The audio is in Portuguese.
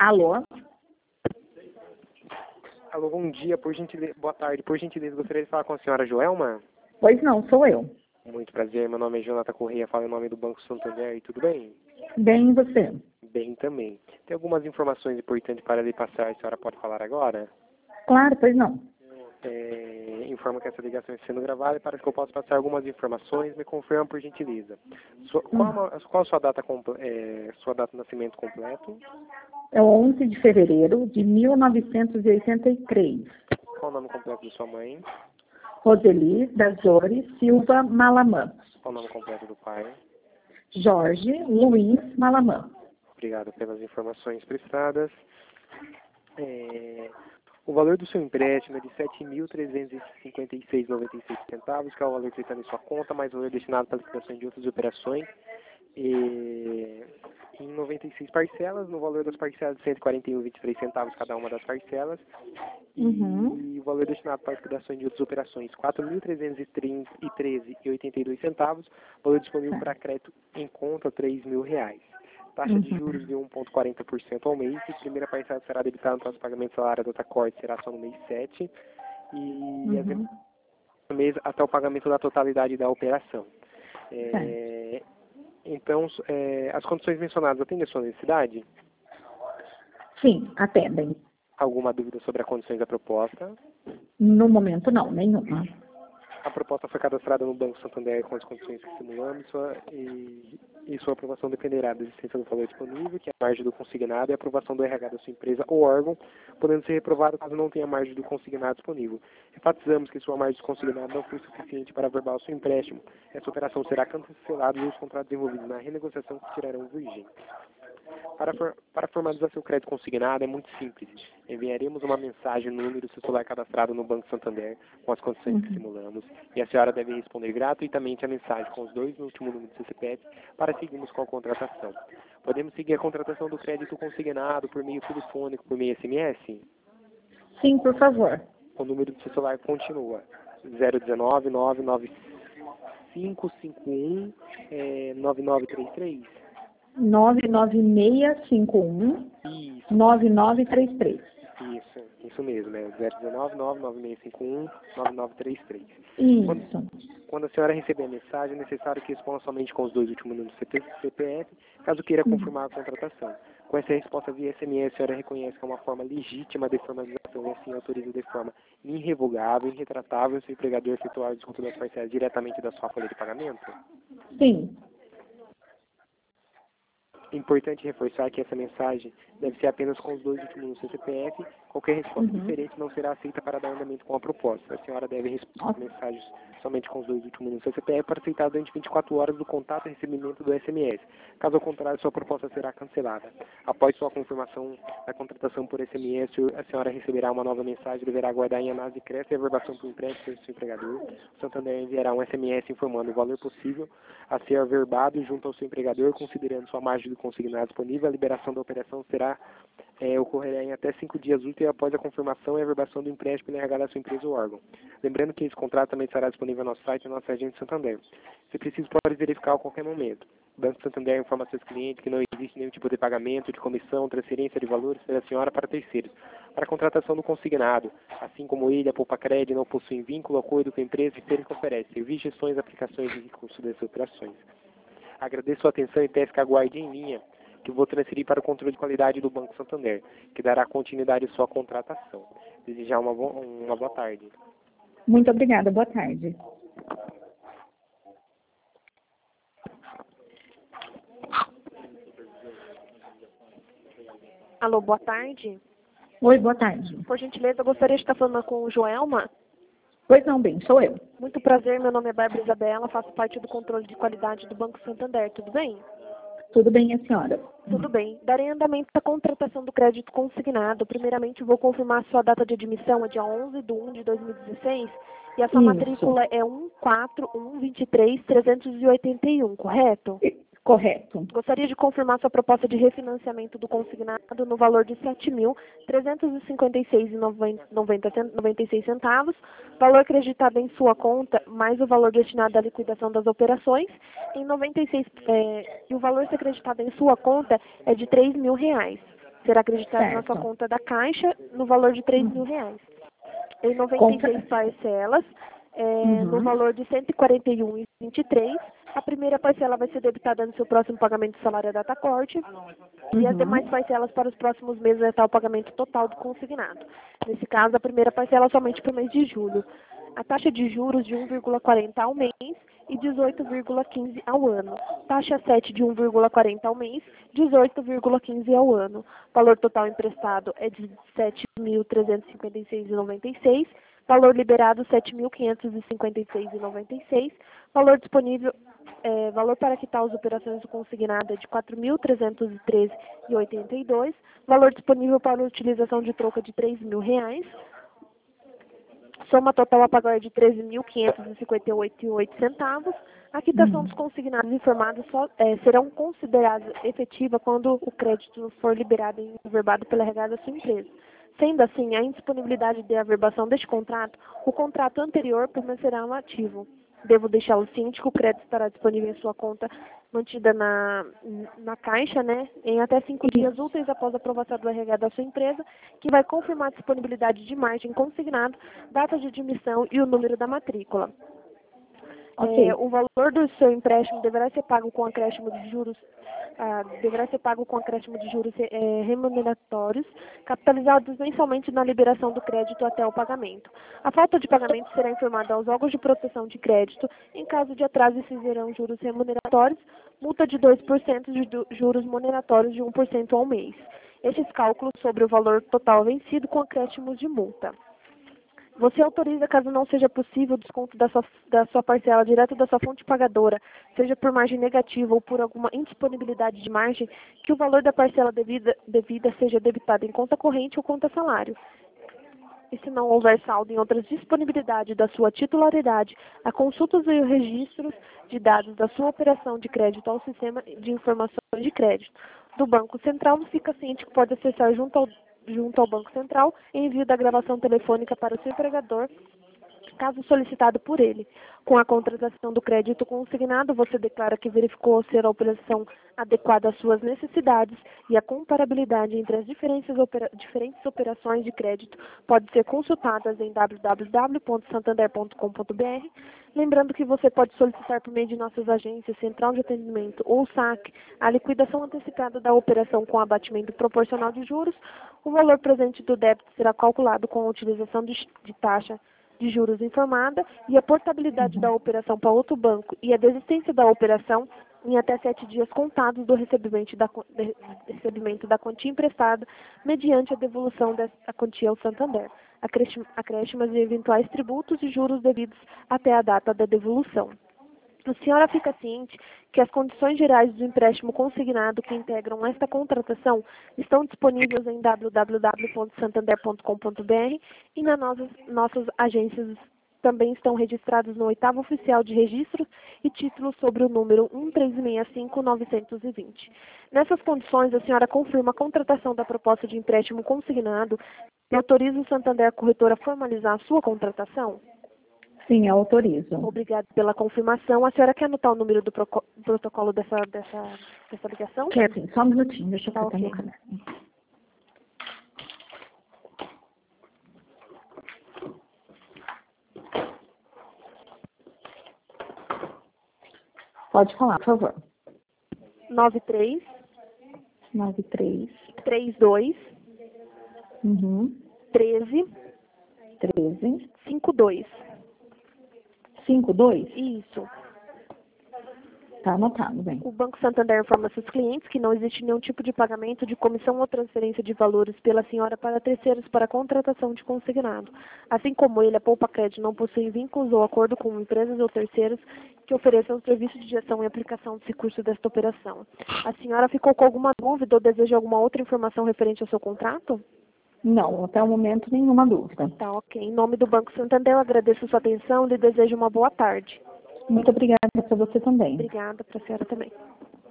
Alô? Alô, bom dia, por gentileza, boa tarde, por gentileza, gostaria de falar com a senhora Joelma? Pois não, sou eu. Muito prazer, meu nome é Jonathan Corrêa, falo em nome do Banco Santander, tudo bem? Bem, e você? Bem também. Tem algumas informações importantes para lhe passar, a senhora pode falar agora? Claro, pois não. Informo que essa ligação está sendo gravada e para que eu possa passar algumas informações, me confirma por gentileza. Qual a sua data, sua data de nascimento completo? É o 11 de fevereiro de 1983. Qual o nome completo de sua mãe? Roseli das Dores Silva Malamã. Qual o nome completo do pai? Jorge Luiz Malamã. Obrigado pelas informações prestadas. O valor do seu empréstimo é de R$ 7.356,96 que é o valor que está em sua conta, mais o valor destinado para a liquidação de outras operações. Em 96 parcelas, no valor das parcelas de R$ 141,23 cada uma das parcelas. E o valor destinado para a liquidação de outras operações, R$ 4.313,82, valor disponível para crédito em conta, R$ 3.000. Taxa de juros de 1,40% ao mês. A primeira parcela será debitada no próximo pagamento do salário da outra corte, será só no mês 7. E no mês até o pagamento da totalidade da operação. Então, as condições mencionadas atendem a sua necessidade? Sim, atendem. Alguma dúvida sobre as condições da proposta? No momento não, nenhuma. A proposta foi cadastrada no Banco Santander com as condições que simulamos e sua aprovação dependerá da existência do valor disponível, que é a margem do consignado, e a aprovação do RH da sua empresa ou órgão, podendo ser reprovado caso não tenha margem do consignado disponível. Enfatizamos que sua margem do consignado não foi suficiente para averbar o seu empréstimo. Essa operação será cancelada e os contratos envolvidos na renegociação tirarão vigência. Para formalizar seu crédito consignado é muito simples. Enviaremos uma mensagem no número do seu celular cadastrado no Banco Santander com as condições que simulamos e a senhora deve responder gratuitamente a mensagem com os 2 últimos números do seu CPF para seguirmos com a contratação. Podemos seguir a contratação do crédito consignado por meio telefônico, por meio SMS? Sim, por favor. O número do seu celular continua 019 99551 9933. 99651 9933. Isso mesmo, 019 99651 9933. Isso. Quando a senhora receber a mensagem, é necessário que responda somente com os 2 últimos números do CPF, caso queira confirmar a contratação. Com essa resposta via SMS, a senhora reconhece que é uma forma legítima de formalização e assim autoriza de forma irrevogável e irretratável o seu empregador efetuar o desconto das parcelas diretamente da sua folha de pagamento? Sim. É importante reforçar que essa mensagem deve ser apenas com os 2 últimos números do CPF. Qualquer resposta diferente não será aceita para dar andamento com a proposta. A senhora deve responder mensagens somente com os 2 últimos números do CPF para aceitar durante 24 horas do contato e recebimento do SMS. Caso contrário, sua proposta será cancelada. Após sua confirmação da contratação por SMS, a senhora receberá uma nova mensagem e deverá aguardar em análise de crédito e averbação por empréstimo do seu empregador. O Santander enviará um SMS informando o valor possível a ser averbado junto ao seu empregador, considerando sua margem do consignado disponível. A liberação da operação ocorrerá em até 5 dias úteis após a confirmação e averbação do empréstimo pelo RH da sua empresa ou órgão. Lembrando que esse contrato também estará disponível no nosso site e no nosso agente Santander. Se preciso, pode verificar a qualquer momento. O Banco Santander informa a seus clientes que não existe nenhum tipo de pagamento, de comissão, transferência de valores da senhora para terceiros. Para a contratação do consignado, assim como ele, a Poupa Crédito não possuem vínculo, acordo com a empresa e que oferece serviços, gestões, aplicações e recursos dessas operações. Agradeço sua atenção e peço que aguarde em linha, que vou transferir para o controle de qualidade do Banco Santander, que dará continuidade à sua contratação. Desejar uma boa tarde. Muito obrigada, boa tarde. Alô, boa tarde. Oi, boa tarde. Por gentileza, eu gostaria de estar falando com o Joelma. Pois não, bem, sou eu. Muito prazer, meu nome é Bárbara Isabela, faço parte do controle de qualidade do Banco Santander, tudo bem? Tudo bem, a senhora? Tudo bem. Darei andamento à contratação do crédito consignado. Primeiramente, vou confirmar sua data de admissão, é dia 11/1/2016, e a sua matrícula é 14123381, correto? Correto. Gostaria de confirmar sua proposta de refinanciamento do consignado no valor de R$ 7.356,96, valor acreditado em sua conta, mais o valor destinado à liquidação das operações, e o valor acreditado em sua conta é de R$ 3.000. será acreditado na sua Certo. conta da Caixa no valor de R$ 3.000. Em 96 parcelas, no valor de R$ 141,23. A primeira parcela vai ser debitada no seu próximo pagamento do salário à data corte e as demais parcelas para os próximos meses até o pagamento total do consignado. Nesse caso, a primeira parcela somente para o mês de julho. A taxa de juros de 1,40 ao mês e 18,15 ao ano. Taxa 7 de 1,40 ao mês, 18,15 ao ano. Valor total emprestado é de R$ 7.356,96. Valor liberado, R$ 7.556,96. Valor disponível, valor para quitar as operações do consignado é de R$ 4.313,82. Valor disponível para utilização de troca de R$ 3.000. Soma total a pagar de R$ 13.558,08. A quitação dos consignados informados serão consideradas efetiva quando o crédito for liberado e averbado pela RH da sua empresa. Sendo assim, a indisponibilidade de averbação deste contrato, o contrato anterior permanecerá no ativo. Devo deixá-lo ciente que o crédito estará disponível em sua conta mantida na Caixa, né, em até 5 dias úteis após a aprovação do RH da sua empresa, que vai confirmar a disponibilidade de margem consignado, data de admissão e o número da matrícula. Ok. O valor do seu empréstimo deverá ser pago com acréscimo de juros, remuneratórios, capitalizados mensalmente na liberação do crédito até o pagamento. A falta de pagamento será informada aos órgãos de proteção de crédito. Em caso de atraso, incidirão juros remuneratórios, multa de 2% de juros moneratórios de 1% ao mês. Estes cálculos sobre o valor total vencido com acréscimos de multa. Você autoriza, caso não seja possível, o desconto da sua parcela direto da sua fonte pagadora, seja por margem negativa ou por alguma indisponibilidade de margem, que o valor da parcela devida seja debitado em conta corrente ou conta salário. E se não houver saldo em outras disponibilidades da sua titularidade, a consultas e registros de dados da sua operação de crédito ao sistema de informações de crédito do Banco Central, fica ciente que pode acessar junto ao Banco Central envio da gravação telefônica para o seu empregador, caso solicitado por ele. Com a contratação do crédito consignado, você declara que verificou ser a operação adequada às suas necessidades e a comparabilidade entre as diferentes operações de crédito pode ser consultadas em www.santander.com.br. Lembrando que você pode solicitar por meio de nossas agências, central de atendimento ou SAC, a liquidação antecipada da operação com abatimento proporcional de juros. O valor presente do débito será calculado com a utilização de taxa de juros informada e a portabilidade da operação para outro banco e a desistência da operação em até 7 dias contados do recebimento da quantia emprestada mediante a devolução dessa quantia ao Santander, acréscimos e eventuais tributos e juros devidos até a data da devolução. A senhora fica ciente que as condições gerais do empréstimo consignado que integram esta contratação estão disponíveis em www.santander.com.br e nas nossas agências também estão registrados no 8º Oficial de Registros e títulos sobre o número 1365920. Nessas condições, a senhora confirma a contratação da proposta de empréstimo consignado e autoriza o Santander Corretora a formalizar a sua contratação? Sim, eu autorizo. Obrigada pela confirmação. A senhora quer anotar o número do protocolo dessa ligação? Quer sim, só um minutinho, deixa eu botar Ok. no caderno. Pode falar, por favor. 93 93 32 13 13 52. 52? Isso. Tá anotado, bem. O Banco Santander informa seus clientes que não existe nenhum tipo de pagamento de comissão ou transferência de valores pela senhora para terceiros para contratação de consignado. Assim como ele, a Poupa Crédito não possui vínculos ou acordo com empresas ou terceiros que ofereçam serviço de gestão e aplicação dos recursos desta operação. A senhora ficou com alguma dúvida ou deseja alguma outra informação referente ao seu contrato? Não, até o momento nenhuma dúvida. Tá, ok. Em nome do Banco Santander, eu agradeço a sua atenção e lhe desejo uma boa tarde. Muito obrigada para você também. Obrigada para a senhora também.